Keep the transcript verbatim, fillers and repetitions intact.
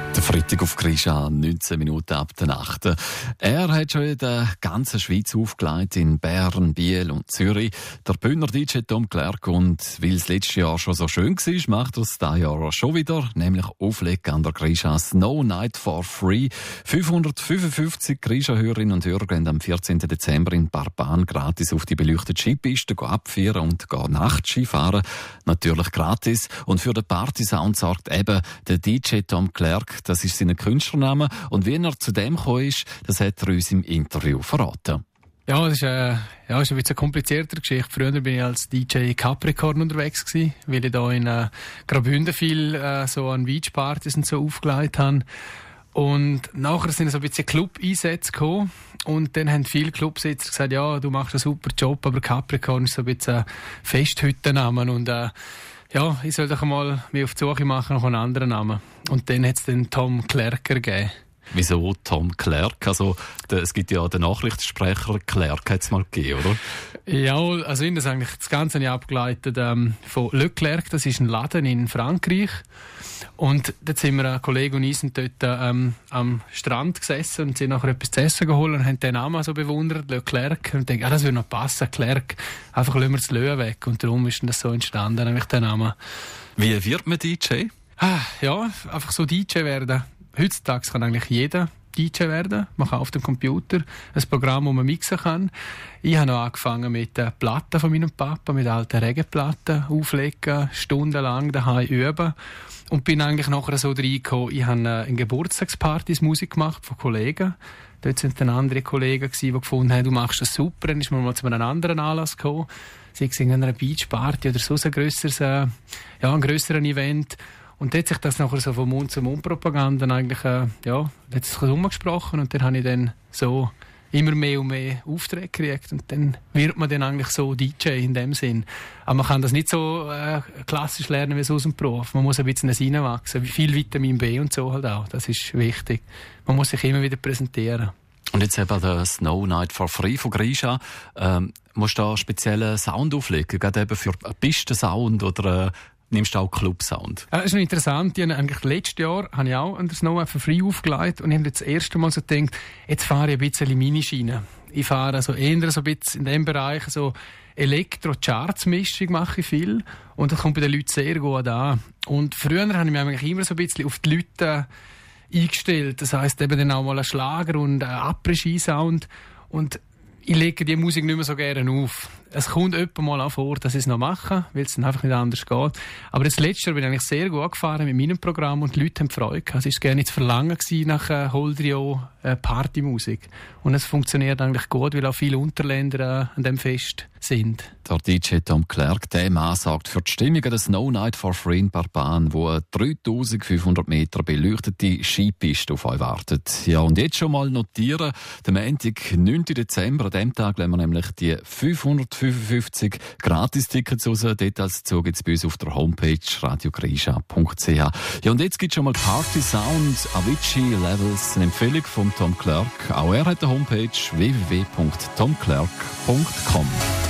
Der Freitag auf Grisha, neunzehn Minuten ab der Nacht. Er hat schon in der ganzen Schweiz aufgelegt, in Bern, Biel und Zürich. Der Bündner D J Tom Clerc. Und weil es letztes Jahr schon so schön war, macht er es dieses Jahr schon wieder, nämlich auflegen an der Grisha Snow Night for Free. fünfhundertfünfundfünfzig Grisha-Hörerinnen und Hörer gehen am vierzehnten Dezember in Barban gratis auf die beleuchtete Skipiste abfahren und Nachtski fahren. Natürlich gratis. Und für den Party-Sound sorgt eben der D J Tom Clerc. Das ist sein Künstlername. Und wie er zu dem gekommen ist, das hat er uns im Interview verraten. Ja, das ist, äh, ja, ist ein bisschen eine kompliziertere Geschichte. Früher bin ich als D J Capricorn unterwegs gewesen, weil ich da in äh, Graubünden viel äh, so an Beachpartys und so aufgelegt habe. Und nachher sind so ein bisschen Club-Einsätze gekommen. Und dann haben viele Clubsitzer gesagt, ja, du machst einen super Job, aber Capricorn ist so ein bisschen ein Festhüttenname. Und äh, ja, ich soll doch mal mich auf die Suche machen nach einem anderen Namen. Und dann hat es den Tom Clerc gegeben. Wieso Tom Clerc? Also, der, es gibt ja den Nachrichtensprecher Clerc, hat es mal gegeben, oder? Ja, also ich habe das eigentlich das Ganze nicht abgeleitet ähm, von Leclerc. Das ist ein Laden in Frankreich. Und dort sind wir, ein Kollege und ich, sind dort ähm, am Strand gesessen und sind nachher etwas zu essen geholt und haben den Namen so bewundert, Leclerc. Und denken, ah, das würde noch passen, Clerc. Einfach lassen wir das Löwen weg. Und darum ist das so entstanden, nämlich der Name. Wie wird man D J? Ah, ja, einfach so D J werden. Heutzutage kann eigentlich jeder D J werden. Man kann auf dem Computer ein Programm, wo man mixen kann. Ich habe noch angefangen mit den Platten von meinem Papa, mit alten Reggae-Platten auflegen, stundenlang daheim üben. Und bin eigentlich nachher so reingekommen, ich habe in Geburtstagspartys Musik gemacht von Kollegen. Dort waren dann andere Kollegen, die gefunden haben, du machst das super. Dann ist man mal zu einem anderen Anlass gekommen. Sei es in einer Beachparty oder so ein grösseres, äh, ja, ein grösseres Event. Und dort hat sich das nachher so von Mund zu Mund Propaganda eigentlich, äh, ja, hat sich umgesprochen und dann habe ich dann so immer mehr und mehr Aufträge gekriegt und dann wird man dann eigentlich so D J in dem Sinn. Aber man kann das nicht so äh, klassisch lernen wie so aus dem Beruf. Man muss ein bisschen reinwachsen, wie viel Vitamin B und so halt auch. Das ist wichtig. Man muss sich immer wieder präsentieren. Und jetzt eben der Snow Night for Free von Grisha. Ähm, musst du da einen speziellen Sound auflegen, gerade eben für einen Pistensound oder äh, nimmst du auch Club-Sound? Ja, das ist noch interessant. Ich habe eigentlich letztes Jahr habe ich auch an der Snow Night for Free aufgelegt und ich habe das erste Mal so gedacht, jetzt fahre ich ein bisschen Minischiene. Ich fahre also eher so ein bisschen in dem Bereich so Elektro-Charts-Mischung mache ich viel und das kommt bei den Leuten sehr gut an. Und früher habe ich mich eigentlich immer so ein bisschen auf die Leute eingestellt. Das heisst eben dann auch mal einen Schlager und einen Après-Ski-Sound und ich lege die Musik nicht mehr so gerne auf. Es kommt öppe mal auch vor, dass ich es noch mache, weil es dann einfach nicht anders geht. Aber das letzte Jahr bin ich eigentlich sehr gut gefahren mit meinem Programm und die Leute haben Freude gehabt. Es war gerne zu verlangen nach äh, Holdrio äh, Partymusik. Und es funktioniert eigentlich gut, weil auch viele Unterländer äh, an dem Fest sind. Der D J Tom Clerc, der Mann sagt für die Stimmung an der Snow Night for Free in Barban, wo eine dreitausendfünfhundert Meter beleuchtete Skipiste auf euch wartet. Ja, und jetzt schon mal notieren, der Montag, neunten Dezember, an dem Tag lassen wir nämlich die fünfhundertfünfundfünfzig Gratis-Tickets raus. Details dazu gibt's bei uns auf der Homepage radio grisha punkt c h. Ja, und jetzt gibt's schon mal Party Sound, Avicii Levels, eine Empfehlung von Tom Clerc. Auch er hat eine Homepage w w w punkt tom clerc punkt com.